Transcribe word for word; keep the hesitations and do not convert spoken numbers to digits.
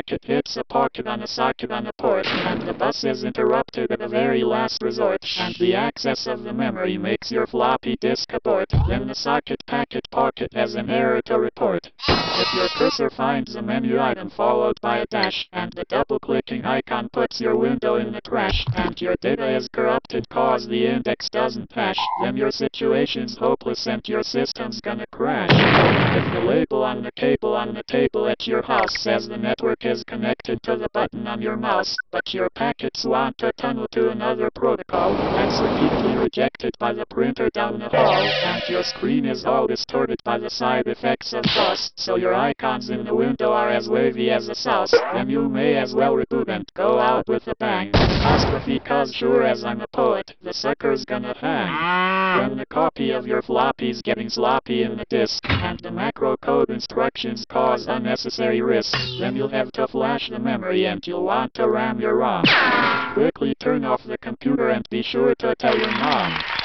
packet hits a pocket on a socket on a port, and the bus is interrupted at the very last resort, and the access of the memory makes your floppy disk abort. Then the socket packet pocket has an error to report. If your cursor finds a menu item followed by a dash, and the double-clicking icon puts your window in the trash, and your data is corrupted cause the index doesn't hash, then your situation's hopeless and your system's gonna crash. If the label on the cable on the table at your house says the network is connected to the button on your mouse, but your packets want to tunnel to another protocol, that's repeatedly rejected by the printer down the hall, and your screen is all distorted by the side effects of DOS, so your icons in the window are as wavy as a sauce, then you may as well reboot and go out with a bang. Apostrophe cause sure as I'm a poet, the sucker's gonna hang. When the copy of your floppy's getting sloppy in the disk, and the macro code instructions cause unnecessary risk, then you'll have to flash the memory and you'll want to ram your ROM. Quickly turn off the computer and be sure to tell your mom.